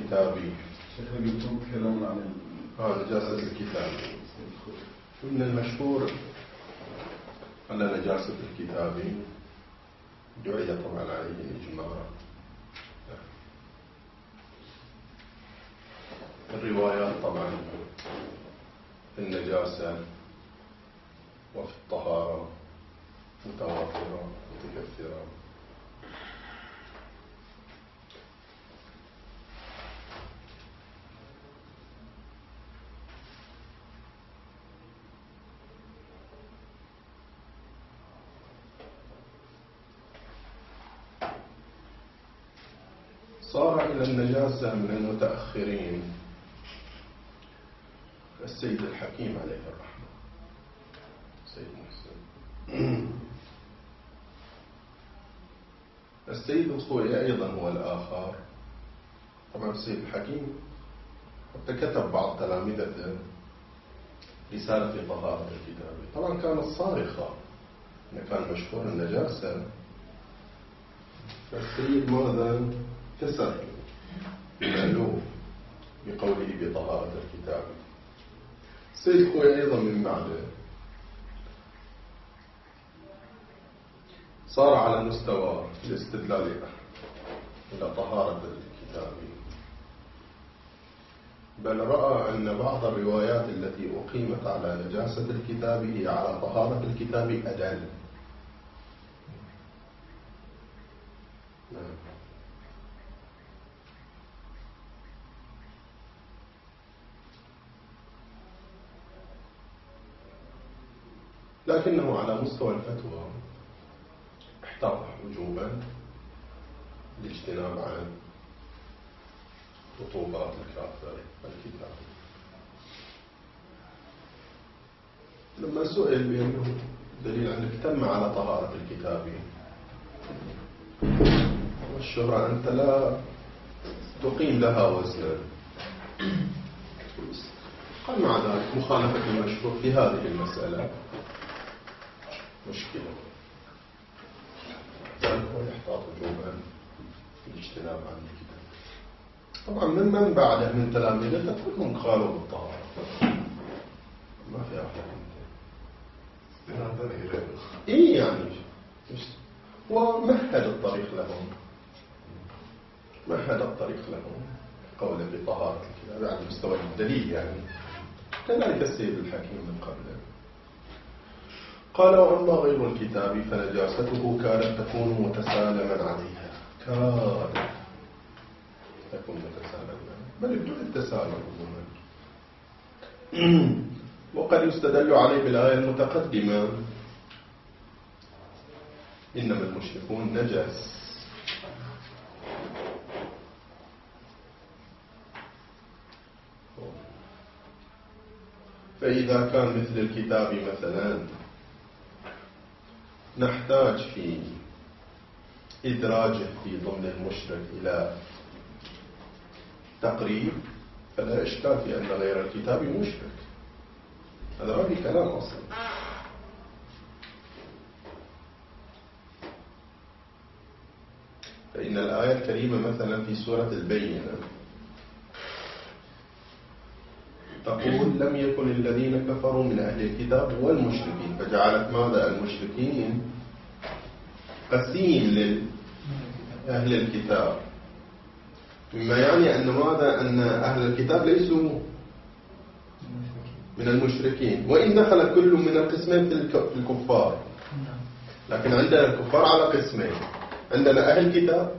الكتابي. شيخنا قلتم كلام عن نجاسة الكتابي. من المشهور أن نجاسة الكتابي دعي طبعا عليه الإجماع. الروايات طبعا في النجاسة وفي الطهارة متواترة متكثرة. صار إلى النجاسة من المتأخرين السيد الحكيم عليه الرحمة، السيد محسن. السيد الخوئي أيضا هو الآخر. طبعا السيد الحكيم حتى كتب بعض تلامذته رسالة في طهارة الكتاب، طبعا كانت صارخة، كان مشهور النجاسة. فالسيد ماذا كسر المألوف بقوله بطهارة الكتاب. السيد الخوئي أيضا من بعده صار على مستوى الاستدلال إلى طهارة الكتاب، بل رأى أن بعض الروايات التي أقيمت على نجاسة الكتاب هي على طهارة الكتاب أدل. لكنه على مستوى الفتوى احتاط وجوبا الاجتناب عن رطوبات الكافر الكتاب. لما سئل بأنه دليل أنك تم على طهارة الكتاب والشهرة أنت لا تقيم لها وزنا، قال مع ذلك مخالفة المشروع في هذه المسألة مشكلة، ذلك هو يحتاط وجوبا الاجتناب عن الكتاب. طبعا من بعده من تلاميذه كلهم قالوا بالطهارة، ما في أحد يعني ومهد الطريق لهم، مهد الطريق لهم قوله بطهارة الكتاب على مستوى الدليل يعني. كذلك السيد الحكيم من قبله قال وأما غير الكتاب فنجاسته كانت تكون متسالما عليها، كانت تكون متسالما بل بدون التسالم. وقد يستدل عليه بالآية المتقدمة إنما المشركون نجس. فإذا كان مثل الكتاب مثلا نحتاج في إدراجه في ضمن المشرك إلى تقريب، فلا إشكال في أن غير الكتاب مشرك. هذا ما في كلام أصلا. فإن الآية الكريمة مثلا في سورة البينة تقول لم يكن الذين كفروا من أهل الكتاب والمشركين، فجعلت ماذا المشركين قسيم لأهل الكتاب، مما يعني أن ماذا أن أهل الكتاب ليسوا من المشركين، وإن دخل كل من القسمين في الكفار. لكن عندنا الكفار على قسمين، عندنا أهل الكتاب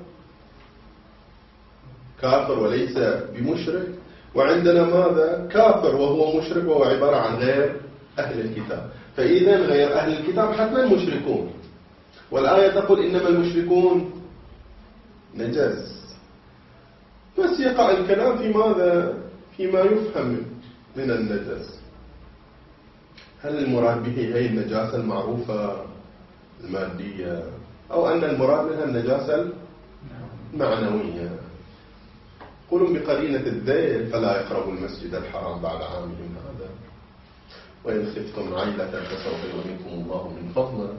كافر وليس بمشرك، وعندنا ماذا كافر وهو مشرك وهو عبارة عن غير أهل الكتاب. فإذا غير أهل الكتاب حتما مشركون، والآية تقول إنما المشركون نجس. بس يقع الكلام في ماذا فيما يفهم من النجس. هل المراد به هي النجاسة المعروفة المادية، أو أن المراد منها النجاسة المعنوية؟ قولوا بقرينة الذيل فلا يقربوا المسجد الحرام بعد عامهم هذا، وإن خفتم عيلة فسوف يغنيكم الله من فضله.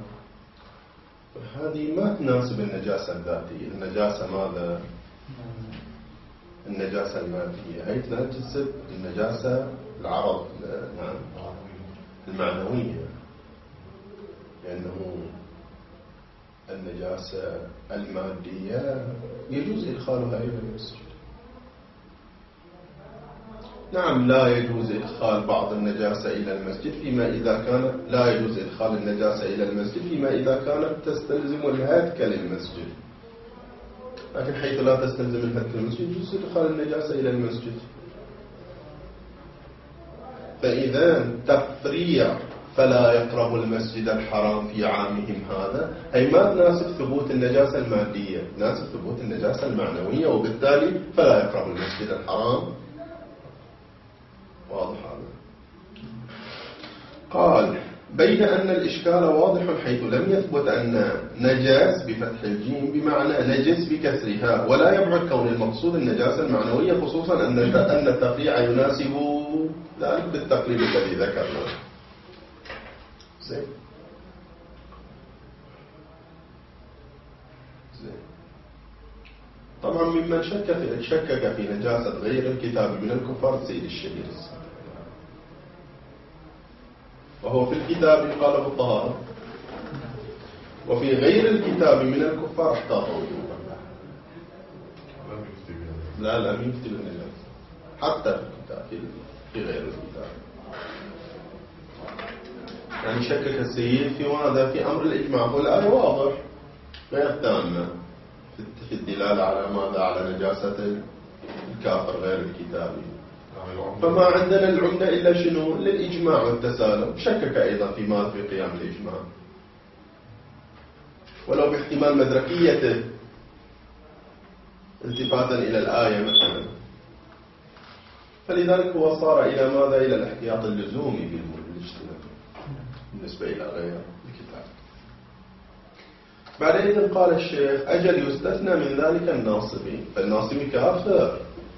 هذه ما تناسب النجاسة الذاتية. النجاسة ماذا النجاسة المادية، هي تنجس النجاسة العرض نعم المعنوية، لأنه النجاسة المادية يجوز إدخالها إلى المسجد. نعم لا يجوز إدخال بعض النجاسة إلى المسجد فيما إذا كان لا يجوز إدخال النجاسة إلى المسجد فيما إذا كانت تستلزم الهتك للمسجد، لكن حيث لا تستلزم الهتك للمسجد يجوز إدخال النجاسة إلى المسجد. فإذا تفريع فلا يقرب المسجد الحرام في عامهم هذا أي ما تناسب ثبوت النجاسة المادية، تناسب ثبوت النجاسة المعنوية، وبالتالي فلا يقرب المسجد الحرام. واضح هذا؟ قال بين أن الإشكال واضح حيث لم يثبت أن نجاس بفتح الجيم بمعنى نجس بكسرها، ولا يبعد كون المقصود النجاسة المعنوية، خصوصا أن التفريع يناسب ذلك بالتقليد الذي ذكرناه. زين طبعا ممن شكك في نجاسة غير الكتاب من الكفار سيد الشهير السابق، وهو في الكتاب قال بالطهارة، وفي غير الكتاب من الكفار احتاط وجوبا. لا لم يكتب النجاسة حتى في الكتاب في غير الكتاب. يعني شكك السيد في ماذا؟ في أمر الإجماع، والآية واضح غير تامة في الدلالة على ماذا؟ على نجاسة الكافر غير الكتابي. فما عندنا العمدة إلا شنو؟ للإجماع والتسالم. شكك أيضا في ماذا؟ في قيام الإجماع ولو باحتمال مدركيته التفاتا إلى الآية مثلا. فلذلك هو صار إلى ماذا؟ إلى الاحتياط اللزومي بالاجتناب بالنسبة إلى غير الكتاب. بعدين قال الشيخ أجل يستثنى من ذلك الناصبي، فالناصبي كافر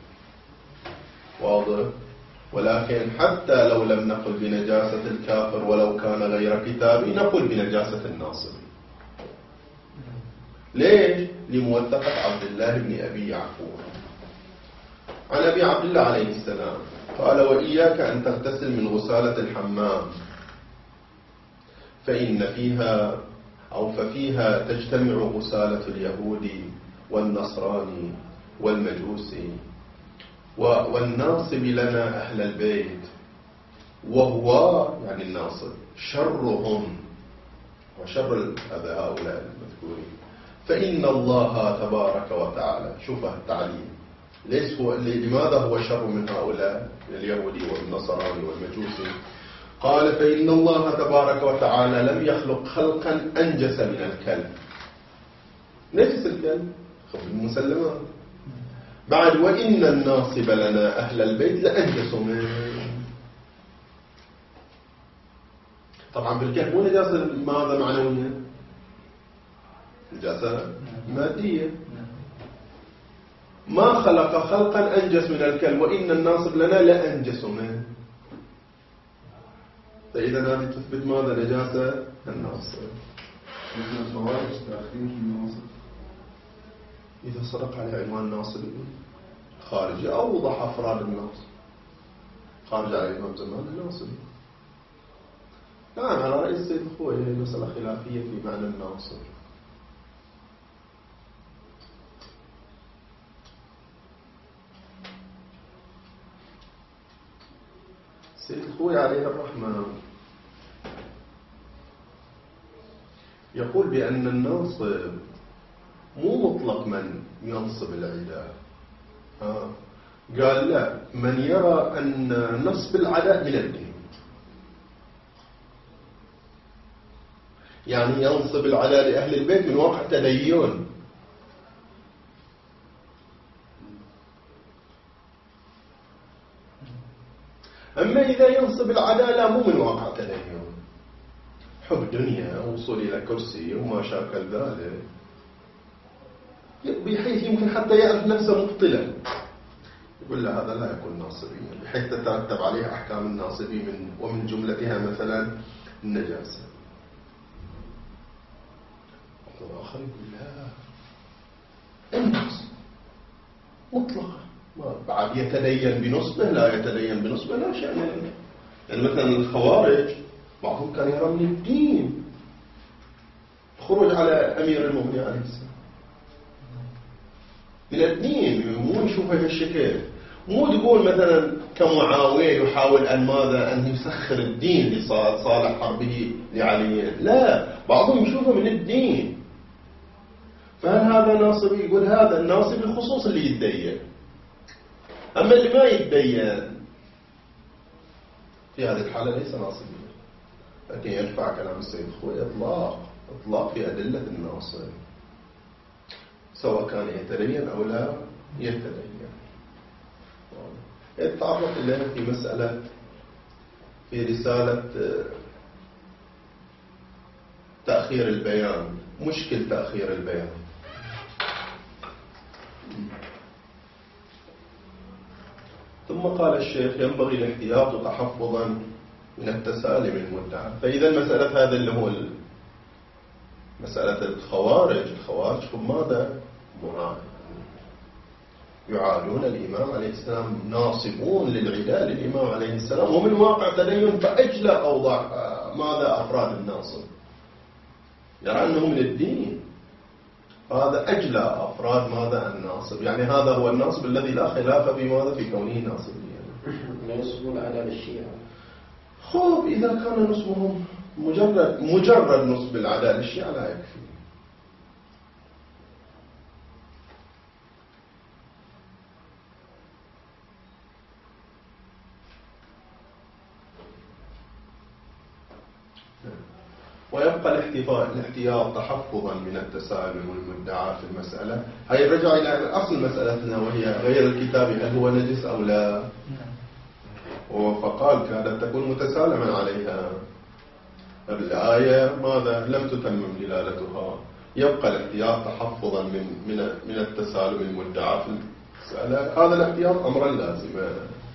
واضح، ولكن حتى لو لم نقل بنجاسة الكافر ولو كان غير كتابي نقول بنجاسة الناصبي. ليش؟ لموثقة عبد الله بن أبي يعفور عن أبي عبد الله عليه السلام قال وإياك أن تغتسل من غسالة الحمام ففيها تجتمع غسالة اليهودي والنصراني والمجوسي والناصب لنا أهل البيت، وهو يعني الناصب شرهم وشر هؤلاء المذكورين، فإن الله تبارك وتعالى. شوف التعليم ليش هو لماذا هو شر من هؤلاء اليهودي والنصراني والمجوسي؟ قال فإن الله تبارك وتعالى لم يخلق خلقا أنجس من الكلب. نجس الكلب خبز المسلمات. بعد وإن الناصب لنا أهل البيت لأنجس منه. طبعا بالكلب مو نجاسة ماذا معنوية؟ نجاسة مادية. ما خلق خلقا أنجس من الكلب وإن الناصب لنا لأنجس منه. فإذا هذه تثبت ماذا؟ نجاسة الناصب. إذا صدق عليه عنوان الناصب خارجي أوضح أفراد الناصب، خارج على الإمام زمان الناصب. نعم على رأي السيد الخوي هي مسألة خلافية في معنى الناصب. السيد الخوي عليه الرحمة يقول بأن الناصب مو مطلق من ينصب العداء. قال لا، من يرى أن نصب العداء من الدين، يعني ينصب العداء لأهل البيت من واقع تدين. أما إذا ينصب العداء لا مو من واقع تدين، حب دنيا وصول إلى كرسي وما شاكل ذلك، بحيث يمكن حتى يعرف نفسه مبطلا، يقول له هذا لا يكون ناصبيا، بحيث تترتب عليه أحكام الناصبي ومن جملتها مثلا النجاسة. والآخر يقول لا، الناصب مطلقا بعد يتدين بنصبه لا يتدين بنصبه لا شأن له. يعني مثلا الخوارج بعضهم كان يرى من الدين خروج على أمير المؤمنين عليه السلام، من الدين، مو نشوفه بهالشكل. مو تقول مثلا كمعاوية يحاول أن ماذا أن يسخر الدين لصالح حربه لعلي، لا، بعضهم يشوفه من الدين. فهل هذا ناصبي؟ يقول هذا الناصبي الخصوص اللي يتدين، أما اللي ما يتدين في هذه الحالة ليس ناصبيا. لكن يدفع كلام السيد خوي إطلاق في أدلة الناصب، سواء كان يتدين أو لا يتدين. يتعرف إليها في مسألة في رسالة تأخير البيان، مشكل تأخير البيان. ثم قال الشيخ ينبغي الاحتياط تحفظا من التسالم المدعى. فإذا مسألة هذا اللي هو مسألة الخوارج هم ماذا؟ يعادون الإمام عليه السلام، ناصبون للعداء للإمام عليه السلام، ومن واقع تدين فأجلى أوضاع ماذا أفراد الناصب، يرى أنه من الدين. هذا أجلى أفراد ماذا الناصب، يعني هذا هو الناصب الذي لا خلاف في ماذا في كونه ناصبيا. ينصبون على الشيعة. خب إذا كان نصبهم مجرد نصب العداء للشيعة لا يكفي. ويبقى الاحتياط تحفظا من التسالم والمدعى في المسألة. هاي رجع إلى أصل مسألتنا وهي غير الكتاب هل هو نجس أو لا، فقال كادت تكون متسالما عليها. الآية ماذا لم تتمم دلالتها. يبقى الاحتياط تحفظا من التسالم المدعى في المسألة. هذا الاحتياط أمرا لازما.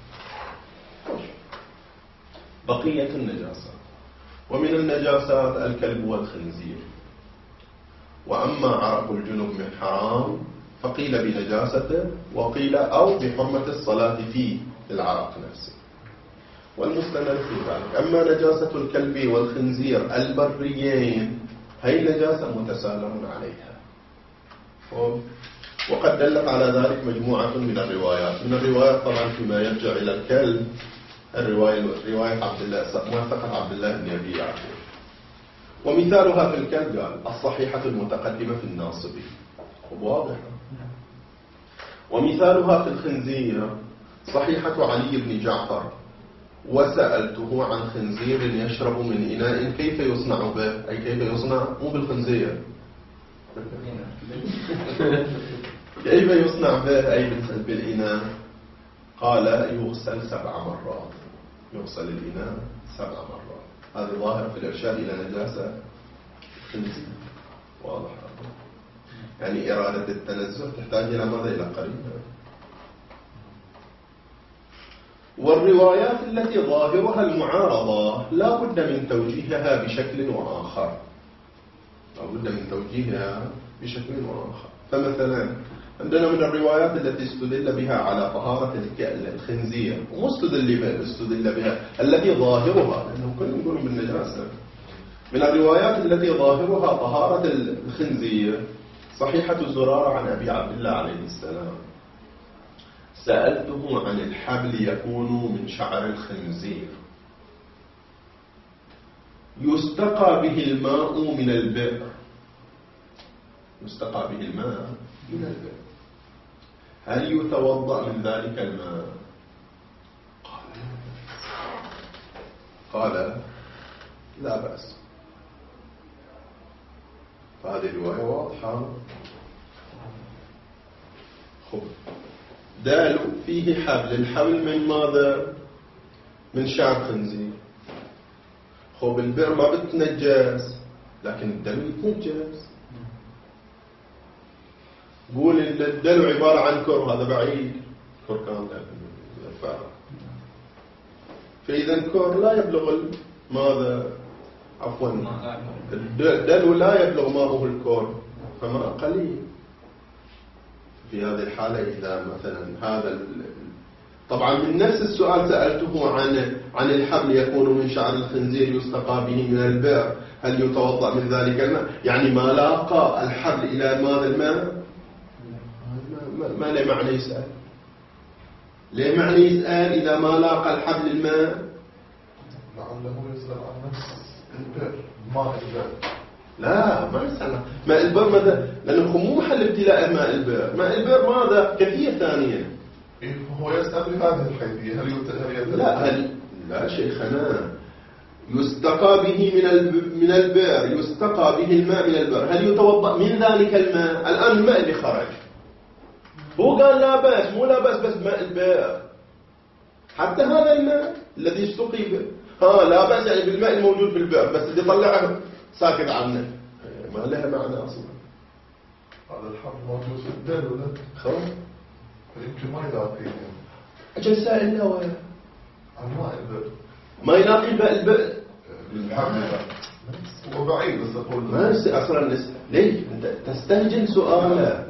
بقية النجاسات، ومن النجاسات الكلب والخنزير. وأما عرق الجنب من حرام فقيل بنجاسته، وقيل أو بحرمة الصلاة فيه العرق نفسه، والمستند في ذلك. أما نجاسة الكلب والخنزير البريين هي نجاسة متسالم عليها، وقد دلت على ذلك مجموعة من الروايات. من الروايات طبعا فيما يرجع إلى الكلب رواية عبد الله موثقة عبد الله بن أبي يعقوب. ومثالها في الكلب قال الصحيحة المتقدمة في الناصبي، واضحة. ومثالها في الخنزير صحيحة علي بن جعفر وسألته عن خنزير يشرب من إناء كيف يصنع به، أي كيف يصنع، مو بالخنزير كيف يصنع به أي بالإناء. قال يغسل 7 مرات، يغسل الإناء 7 مرات. هذه ظاهرة في الإرشاد إلى نجاسة خنزير، واضح. يعني إرادة التنزه تحتاج إلى ماذا؟ إلى قرينة. والروايات التي ظاهرها المعارضة لا بد من توجيهها بشكل وآخر، لا بد من توجيهها بشكل وآخر. فمثلا عندنا من الروايات التي استدل بها على طهارة الخنزير، استدل بها التي ظاهرها، لأنه كل يقولون بالنجاسة. من الروايات التي ظاهرها طهارة الخنزير صحيحة زرارة عن أبي عبد الله عليه السلام سألته عن الحبل يكون من شعر الخنزير يستقى به الماء من البئر، يستقى به الماء من البئر، هل يتوضأ من ذلك الماء؟ قال لا بأس. فهذه الرواية واضحة. خب دال فيه حبل، الحبل من ماذا؟ من شعر خنزير. خب البئر ما بتنجس لكن الدلو يتنجس. قول الدلو عبارة عن كر، هذا بعيد، كر كامل يرفع. فإذا الكر لا يبلغ ماذا؟ عفوا الدلو لا يبلغ ماءه الكر، فماء قليل. في هذه الحالة إذا مثلا طبعا من نفس السؤال سألته عن الحبل يكون من شعر الخنزير يستقى به من البئر، هل يتوضأ من ذلك الماء؟ يعني ما لاقى الحبل إلى ماذا الماء ما له معنى يسأل. ليه معنى يسأل إذا ما لاقى الحبل الماء؟ لعله يسأل عن نفس البئر، ماء البئر. لا ما يسأل ماء البئر ماذا؟ لأنه مو محل ابتلاء ماء البئر. ماء البئر ماذا؟ كيفية ثانية. هو يسأل بهذه الحيثية هل لا شيخنا، يستقى به من البئر، يستقى به الماء من البئر، هل يتوضأ من ذلك الماء؟ الآن الماء اللي خرج هو قال لا بأس، مو لا بأس بس ماء البئر، حتى هذا الماء الذي يستقي به لا بأس يعني بالماء الموجود في البئر، بس اللي طلعه ساكت عنه ما لها معنى أصلا. هذا الحبل موجود في الدلو ولا خلاص فيمكن ما يلاقيه. أجل سائلنا وين؟ عن ماء البئر ما يلاقي البئر الحبل هو بعيد، بس أقول ما أصلا ليه أنت تستهجن سؤاله؟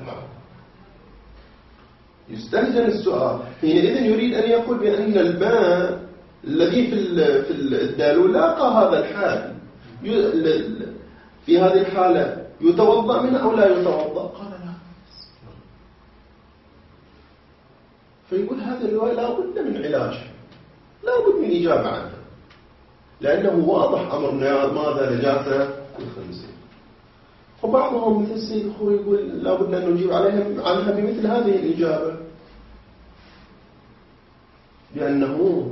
يستهجن السؤال. حينئذ يريد أن يقول بأن الماء الذي في الدالو لاقى هذا الحال، في هذه الحالة يتوضأ منه أو لا يتوضأ؟ قال لا. فيقول هذه الرواية لا بد من علاج، لا بد من إجابة عنها، لأنه واضح أمر ماذا نجاسة الخنزير. فبعضهم مثل السيد الخوي يقول لا بد أن نجيب عنها بمثل هذه الإجابة، بأنه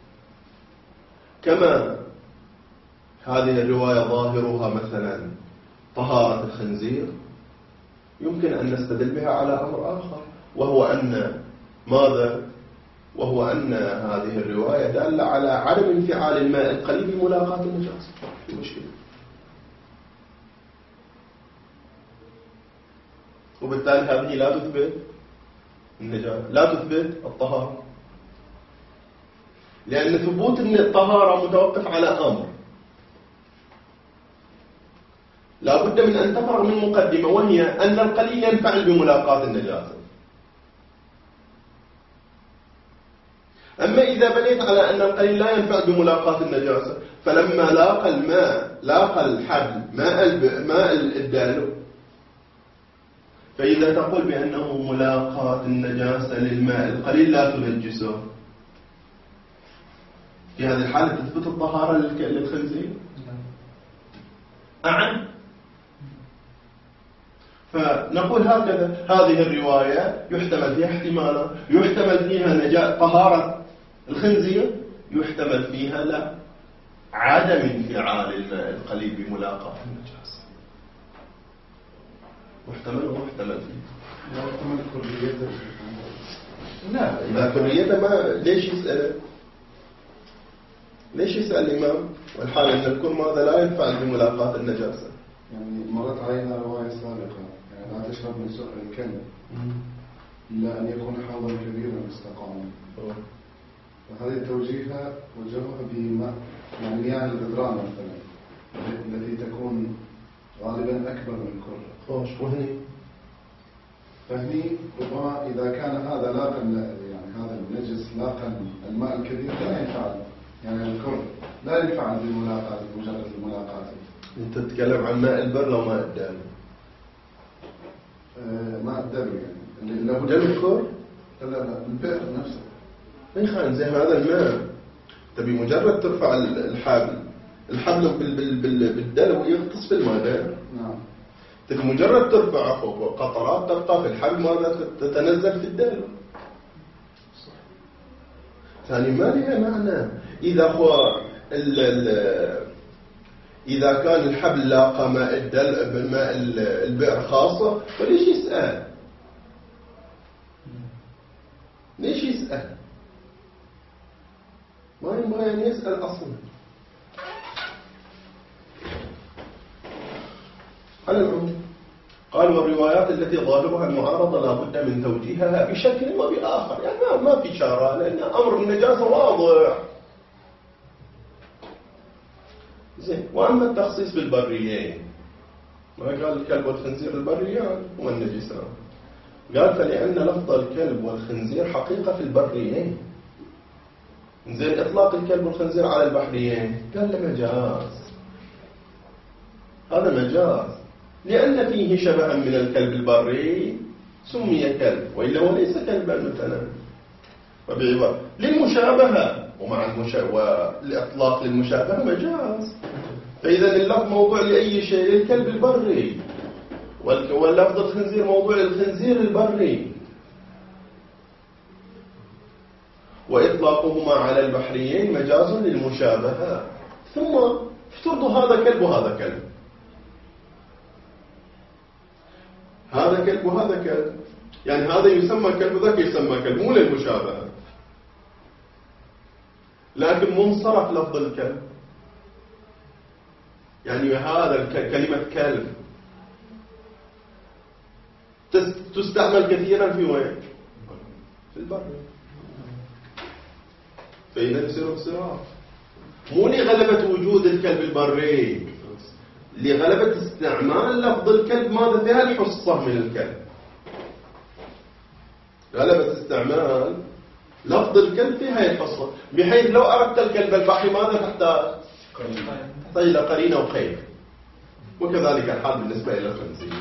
كما هذه الرواية ظاهرها مثلا طهارة الخنزير، يمكن أن نستدل بها على أمر آخر، وهو أن ماذا؟ وهو أن هذه الرواية دالة على عدم انفعال الماء القليل بملاقاة النجاسة. في مشكلة، وبالتالي هذه لا تثبت النجاسة، لا تثبت الطهارة، لأن ثبوت الطهارة متوقف على أمر، لا بد من أن تفرغ من مقدمة، وهي أن القليل ينفعل بملاقاة النجاسة. أما إذا بنيت على أن القليل لا ينفع بملاقاة النجاسة، فلما لاقى الماء، لاقى الحبل ماء الدالو، فإذا تقول بأنه ملاقاة النجاسة للماء القليل لا تنجسه، في هذه الحالة تثبت الطهارة للخنزير؟ أعم. فنقول هكذا، هذه الرواية يحتمل فيها احتمالا، يحتمل فيها طهارة الخنزير، يحتمل فيها لا عدم انفعال الماء القليل بملاقاة النجاسة، محتمل ومحتمل فيه. لا يحتمل كليته. لا، إذا كليته ما ليش يسأله؟ ليش يسأل الإمام والحال أن الكل ماذا لا ينفعل بملاقاة النجاسة؟ يعني مرت علينا رواية سابقة، يعني لا تشرب من سؤر الكلب إلا أن يكون حوضا كبيرا استقاما. وهذه توجيهها وجهها بماء، يعني مياه الغدران مثلا التي تكون غالبا أكبر من الكرة. خوش. وهني فهني ربما إذا كان هذا لاقى، يعني هذا النجس لاقى الماء الكبير لا ينفعل، يعني الكر لا ينفعل بالملاقاة، بمجرد الملاقاة. أنت تتكلم عن ماء البر لو ماء الدم؟ ماء الدم يعني له دم الكر؟ لا البئر نفسه. اي خان زي هذا الماء، تبي مجرد ترفع الحبل بالدلو يغطس في الماء. نعم. تبي مجرد ترفع قطرات تبقى في الحبل ماذا تتنزل في الدلو. ثاني ما لها معنى إذا كان الحبل لاقى ماء البئر خاصة، فليش يسأل؟ ليش يسأل؟ ما ينبغي أن يسأل أصلا. على العموم قال والروايات التي ظاهرها المعارضة لا بد من توجيهها بشكل وبآخر، يعني ما في شارع، لأن أمر النجاسة واضح. زين. وأما التخصيص بالبريين، ما قال الكلب والخنزير البريان والنجسان، قال فلأن لفظ الكلب والخنزير حقيقة في البريين. زين إطلاق الكلب والخنزير على البحريين قال له مجاز، هذا مجاز، لأن فيه شبها من الكلب البري سمي كلب، وإلا هو ليس كلبا مثلا. وبعبارة للمشابهة، ومع والإطلاق للمشابهة مجاز. فإذا اللفظ موضوع لأي شيء، للكلب البري، واللفظ الخنزير موضوع للخنزير البري، وإطلاقهما على البحريين مجاز للمشابهة. ثم افترضوا هذا كلب وهذا كلب، هذا كلب وهذا كلب، يعني هذا يسمى كلب وذاك يسمى كلب، مو للمشابهة، لكن منصرف لفظ الكلب. يعني هذا كلمة كلب تستعمل كثيرا في وين؟ في البر. فإذا يصير انصراف، مو لغلبة وجود الكلب البري، لغلبة استعمال لفظ الكلب ماذا فيها الحصة من الكلب، غلبة استعمال لفظ الكلب فيها الحصة، بحيث لو أردت الكلب البحري ماذا تحتاج؟ إلى قرينة وخير. وكذلك الحال بالنسبة إلى الخنزير.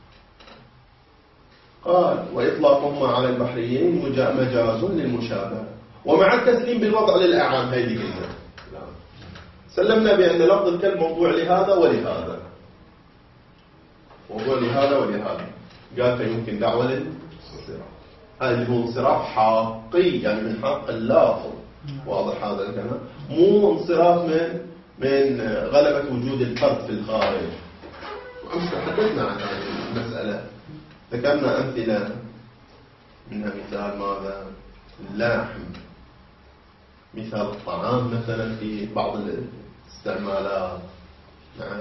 قال وإطلاقهما على البحريين مجاز للمشابهة، ومع التسليم بالوضع للأعام. هذه قلنا سلمنا بأن لفظ الكلب موضوع لهذا ولهذا، موضوع لهذا ولهذا. قال فيمكن دعوة للانصراف، هذا اللي هو انصراف حقي، يعني من حق اللافظ. واضح هذا الكلام، مو انصراف من غلبة وجود الفرد في الخارج. وأمس تحدثنا عن هذه المسألة، ذكرنا أمثلة، منها مثال ماذا؟ اللحم، مثال الطعام مثلا في بعض الاستعمالات. نعم،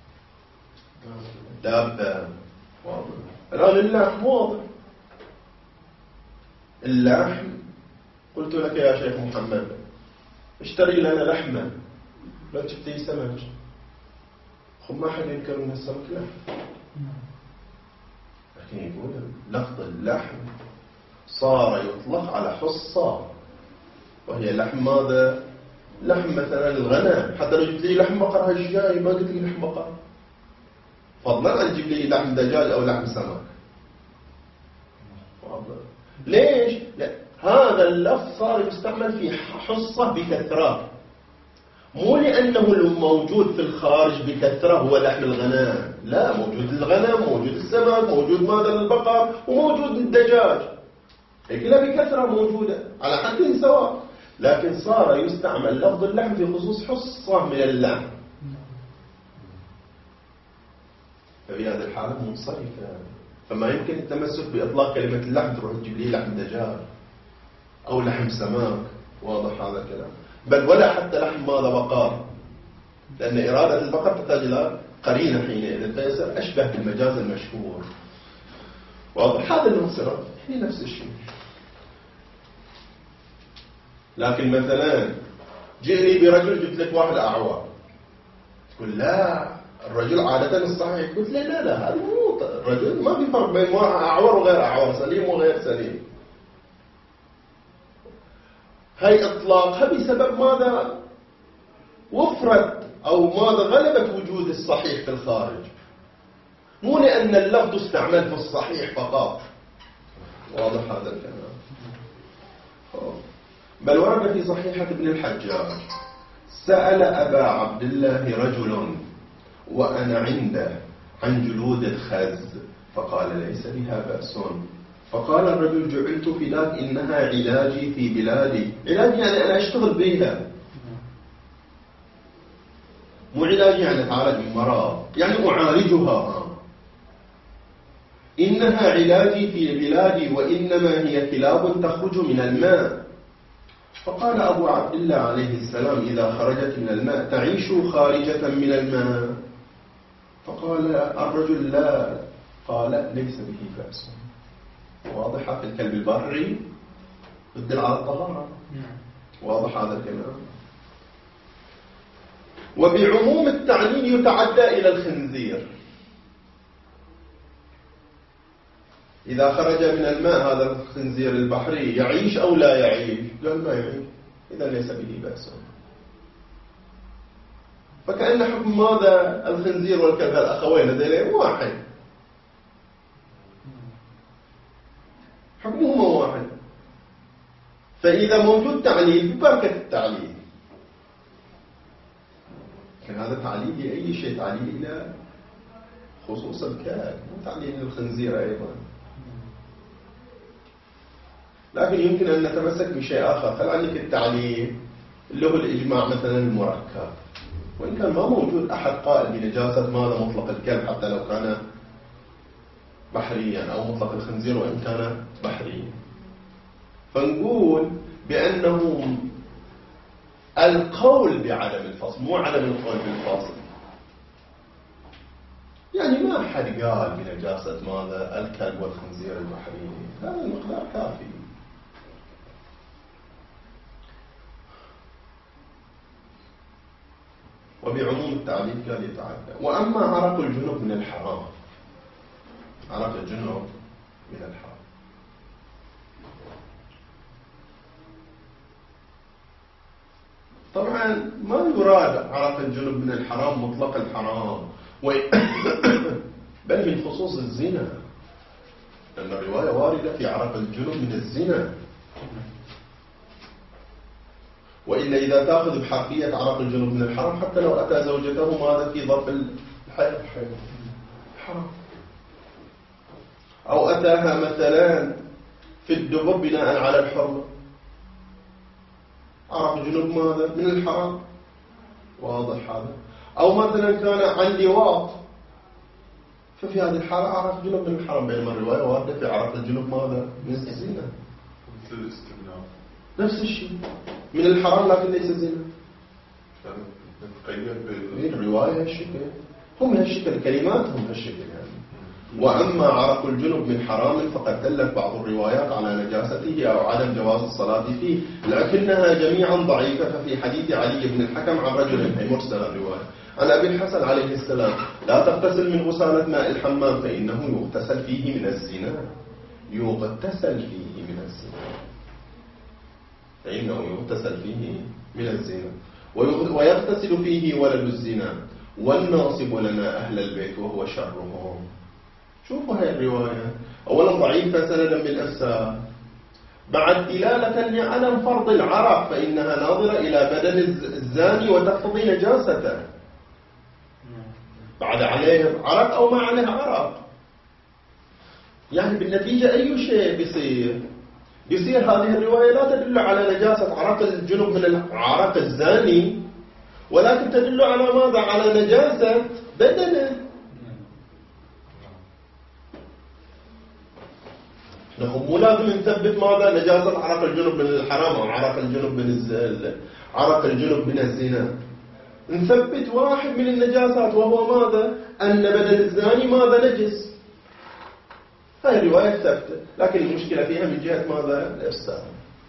دابة، واضح. الآن اللحم واضح، اللحم قلت لك يا شيخ محمد اشتري لنا لحمة، لا تشتري سمك. خب ما حد ينكر من السمك لحم، لكن يقول لفظ اللحم صار يطلق على حصة، وهي لحم ماذا؟ لحم مثلا الغنم. حتى لو جبت لي لحم بقرة هالشيء ما قلت لي لحم بقرة، فضلا عن تجيب لي لحم دجاج أو لحم سمك. ليش؟ لا، هذا اللفظ صار يستعمل في حصة بكثرة، مو لأنه الموجود في الخارج بكثرة هو لحم الغنم، لا، موجود الغنم، موجود السمك، موجود ماذا البقر، وموجود الدجاج، هي كلها بكثرة موجودة على حد سواء، لكن صار يستعمل لفظ اللحم في خصوص حصة من اللحم. ففي هذه الحالة منصرفة، فما يمكن التمسك بإطلاق كلمة اللحم تروح تجيب لي لحم دجاج أو لحم سمك. واضح هذا الكلام؟ بل ولا حتى لحم ماذا بقر، لأن إرادة البقر تحتاج إلى قرينة حينئذ، فيصير أشبه بالمجاز المشهور. واضح هذا الانصراف، هي نفس الشيء. لكن مثلا جئني برجل جبت لك واحد أعور، تقول لا الرجل عادة الصحيح، قلت لا لا لا، هذا مو الرجل، ما في فرق بين أعور وغير أعور، سليم وغير سليم. هي إطلاقها بسبب ماذا؟ وفرت أو ماذا غلبت وجود الصحيح في الخارج، مو لأن اللفظ استعمل في الصحيح فقط. واضح هذا الكلام؟ بل ورد في صحيحة ابن الحجاج سأل أبا عبد الله رجل وأنا عنده عن جلود الخز فقال ليس بها بأس. فقال الرجل جعلت فداك إنها علاجي في بلادي. علاجي يعني أنا أشتغل بها، مو علاجي يعني أتعالج من مرض، يعني أعالجها. إنها علاجي في بلادي وإنما هي كلاب تخرج من الماء. فقال أبو عبد الله عليه السلام إذا خرجت من الماء تعيش خارجة من الماء؟ فقال الرجل لا. قال ليس به بأس. واضحة في الكلب البري تدل على الطهارة. واضح هذا الكلام؟ وبعموم التعليل يتعدى إلى الخنزير، إذا خرج من الماء هذا الخنزير البحري يعيش أو لا يعيش؟ قال ما يعيش، إذا ليس به بأس. فكأن حكم ماذا الخنزير والكلب الأخوين هذين واحد، حكمهما واحد. فإذا موجود تعليل ببركة التعليل، لكن هذا تعليل لأي شيء، تعليل إلى خصوص الكلب، مو تعليل للخنزير أيضا. لكن يمكن أن نتمسك بشيء آخر. خل عنك التعليل اللي هو الإجماع مثلا المركب، وإن كان ما موجود أحد قائل بنجاسة ماذا مطلق الكلب حتى لو كان بحريا، أو مطلق الخنزير وإن كان بحريا. فنقول بأنه القول بعدم الفصل، مو عدم القول بالفصل. يعني ما أحد قال بنجاسة ماذا الكلب والخنزير البحري، هذا المقدار كافي. وبعموم التعليل قال يتعدى. وأما عرق الجنب من الحرام، عرق الجنب من الحرام، طبعا ما يراد عرق الجنب من الحرام مطلق الحرام، بل من خصوص الزنا، لأن الرواية واردة في عرق الجنب من الزنا. وإلا إذا تأخذ بحرفية عرق الجنب من الحرام حتى لو أتى زوجته ماذا في ظرف الحيض حرام، أو أتاها مثلا في الدبر بناء على الحرمة، عرق الجنب ماذا من الحرام، واضح هذا. أو مثلا كان عن لواط، ففي هذه الحالة عرق الجنب من الحرام، بينما الرواية واردة في عرق الجنب ماذا من الزنا. مثل الاستمناء نفس الشيء من الحرام لكن ليس زنا. نتقيد بالرواية هالشكل، هم هالشكل، كلماتهم هالشكل يعني. وأما عرق الجنب من حرام فقد دلت بعض الروايات على نجاسته أو عدم جواز الصلاة فيه، لكنها جميعا ضعيفة. ففي حديث علي بن الحكم عن رجل، أي مرسل الرواية، عن أبي الحسن عليه السلام: لا تغتسل من غسالة ماء الحمام فإنه يغتسل فيه من الزنا. يغتسل فيه من الزنا، فإنه يغتسل فيه من الزنا، ويغتسل فيه ولد الزنا والناصب لنا أهل البيت وهو شرهم. شوفوا هاي الرواية، أولا ضعيفة سندا بالإرسال، بعد دلالة لعدم فرض العرق، فإنها ناظرة إلى بدن الزاني وتقتضي نجاسته، بعد عليه عرق أو ما عليه عرق. يعني بالنتيجة أي شيء بيصير هذه الرواية لا تدل على نجاسة عرق الجنب من عرق الزاني، ولكن تدل على ماذا؟ على نجاسة بدنه. نحن مو لازم نثبت ماذا نجاسة عرق الجنب من الحرام أو عرق الجنب من الزنا، نثبت واحد من النجاسات وهو ماذا؟ أن بدن الزاني ماذا؟ نجس. هاي الرواية ثابتة، لكن المشكلة فيها من جهة ماذا؟ الإرسال.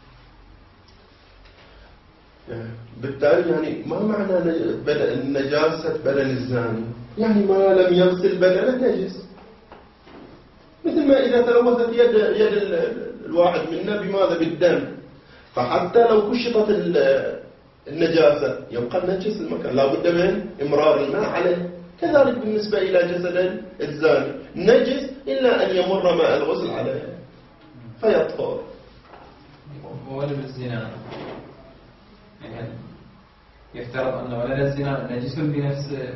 بالتالي يعني ما معنى نجاسة بدن الزاني؟ يعني ما لم يغسل بدنه نجس، مثل ما إذا تلوثت يد الواحد منا بماذا؟ بالدم، فحتى لو كشطت النجاسة يبقى النجس المكان، لا بد من إمرار الماء عليه. كذلك بالنسبة إلى جسد الزاني نجس إلا أن يمر ماء الغسل عليه فيطهر. وولد الزنا يعني يفترض أن ولد الزنا نجس بنفسه.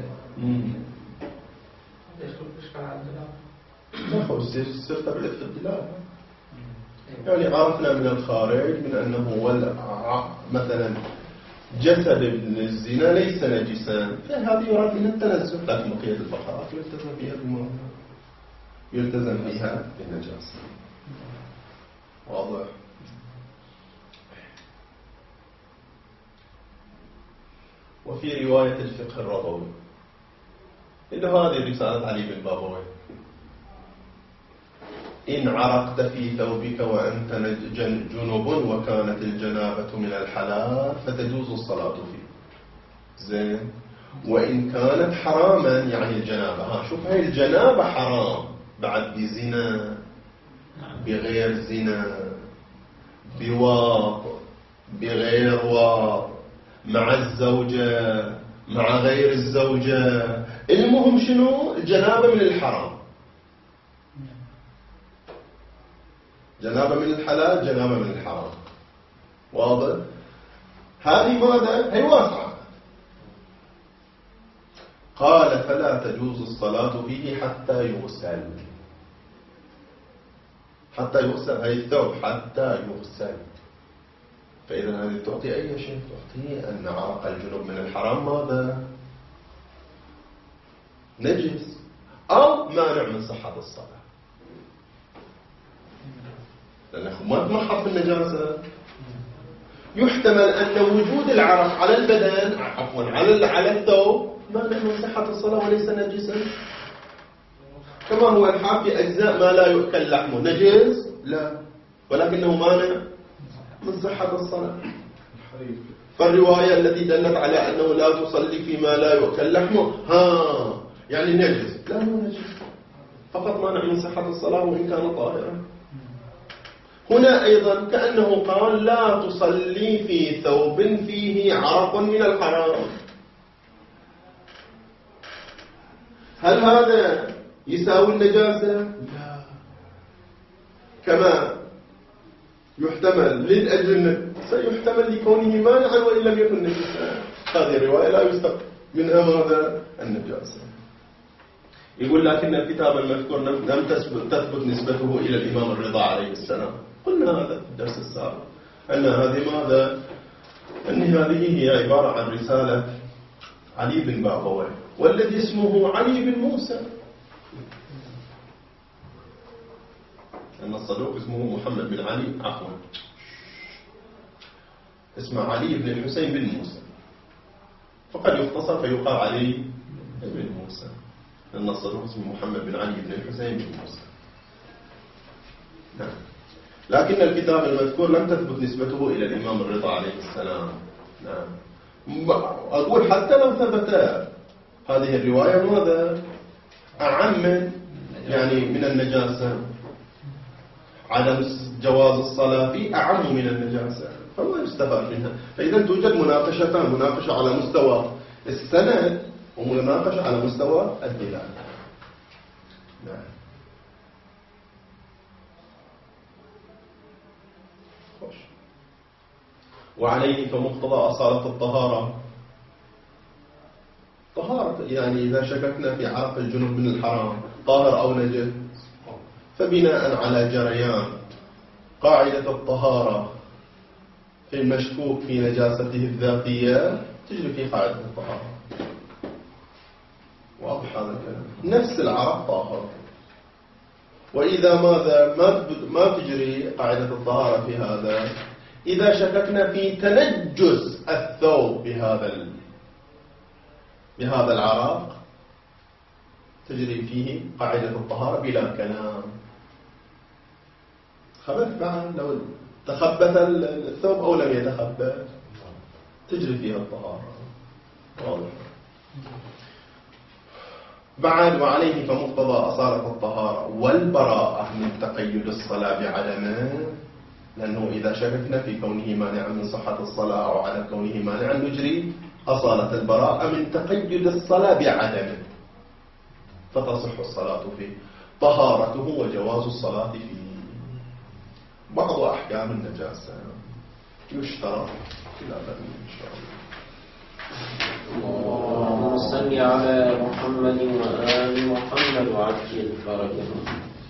سيختبر في الدلالة. يعني عرفنا من الخارج من أنه مثلا جسد ابن الزنا ليس نجسا، فهذه يراد من التنزه، لكن بقية الفقرات يلتزم بها بالنجاسة. واضح؟ وفي رواية الفقه الرضوي إن هذه رسالة علي بن بابوي: إن عرقت في ثوبك وأنت جنب وكانت الجنابة من الحلال فتجوز الصلاة فيه. زين. وإن كانت حراما يعني الجنابة، شوف هاي الجنابة حرام بعد بزنا، بغير زنا، بواط، بغير واط، مع الزوجة، مع غير الزوجة، المهم شنو؟ الجنابة من الحرام، جنابة من الحلال، جنابة من الحرام. واضح؟ هذه ماذا؟ هي واسعة. قال فلا تجوز الصلاة فيه حتى يغسل. حتى يغسل، هي الثوب حتى يغسل. فإذا هذه تعطي أي شيء؟ تعطي أن عرق الجنوب من الحرام ماذا؟ نجس أو مانع من صحة الصلاة، لأنه ما تمحط بالنجاسة. يحتمل أن وجود العرق على البدن، عفوا على الثوب، مانع من صحة الصلاة وليس نجسا. كما هو الحال في أجزاء ما لا يؤكل لحمه، نجس؟ لا، ولكنه مانع من صحة الصلاة. فالرواية التي دلت على أنه لا تصلي فيما لا يؤكل لحمه يعني نجس، لا هو نجس، فقط مانع من صحة الصلاة وإن كان طاهرا. هنا أيضا كأنه قال لا تصلي في ثوب فيه عرق من الحرام. هل هذا يساوي النجاسة؟ لا، كما يحتمل للأجنة سيحتمل لكونه مانعا وإن لم يكن نجسا. هذه الرواية لا يستقبل منها ماذا؟ النجاسة. يقول لكن الكتاب المذكور لم تثبت نسبته إلى الإمام الرضا عليه السلام. قلنا هذا في الدرس السابق أن هذه ماذا؟ أن هذه هي عبارة عن رسالة علي بن بابويه، والذي اسمه علي بن موسى، أن الصدوق اسمه محمد بن علي، عفوا اسمه علي بن الحسين بن موسى، فقد يختصر فيقال علي بن موسى، أن الصدوق اسمه محمد بن علي بن الحسين بن موسى. نعم. لكن الكتاب المذكور لم تثبت نسبته إلى الإمام الرضا عليه السلام. نعم. أقول حتى لو ثبت هذه الرواية ماذا؟ أعم يعني من النجاسة، عدم جواز الصلاة فيه أعم من النجاسة، فما يستفاد منها. فإذا توجد مناقشتان، مناقشة على مستوى السند ومناقشة على مستوى الدلالة. نعم. وعليه فمقتضى أصالة الطهارة، طهارة يعني إذا شككنا في عرق الجنوب من الحرام طاهر أو نجس، فبناء على جريان قاعدة الطهارة في المشكوك في نجاسته الذاتية تجري في قاعدة الطهارة. واضح هذا الكلام؟ نفس العرق طاهر. وإذا ماذا ما تجري قاعدة الطهارة في هذا؟ إذا شككنا في تنجس الثوب بهذا العرق تجري فيه قاعدة الطهارة بلا كلام. خبث بعد لو تخبث الثوب أو لم يتخبث تجري فيها الطهارة. واضح. بعد وعليه فمقتضى أصالة الطهارة والبراءة من تقيد الصلاة بعدمه، لأنه إذا شككنا في كونه مانعا من صحة الصلاة أو على كونه مانعا نجري أصالة البراءة من تقيد الصلاة بعدمه فتصح الصلاة فيه، طهارته وجواز الصلاة فيه. بعض أحكام النجاسة يشترط خلافا إن شاء الله. اللهم صل على محمد وآل محمد وعجل فرجهم.